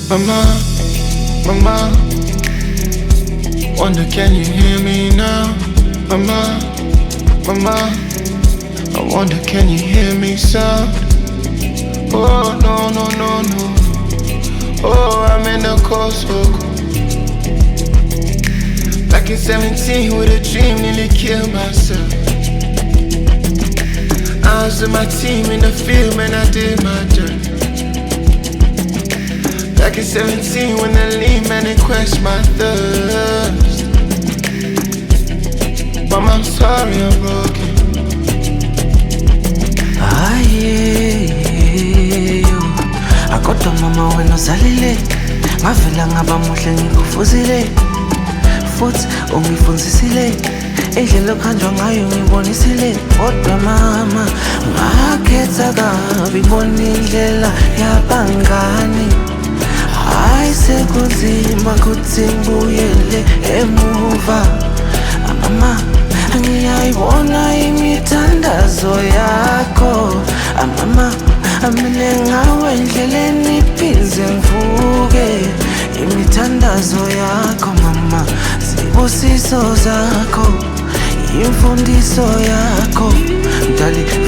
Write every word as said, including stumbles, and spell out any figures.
Mama, mama, wonder can you hear me now? Mama, mama, I wonder can you hear me sound? Oh no no no no, oh I'm in a cold circle. Back in seventeen with a dream, nearly killed myself. I was with my team in the field, man, I did my dirt. Back in seventeen when the lean man it quenched my thirst. Mama, I'm sorry I'm broken. Ayeyo akodwa mama wena uzalile ngavela ngaba muhle ngikufuzile futhi ungifunzisile indlela okhanjwa ngayo ngibonisile kodwa mama ngakhetha kabi bona indlela yabangani hayi sekunzima kuthi ngibuyele emuva mama ngiyayibona imithandazo yakho mama amile ngawe endleleni iphindze ngivuke imithandazo yakho mama sibusiso zakho imfundiso yakho mdali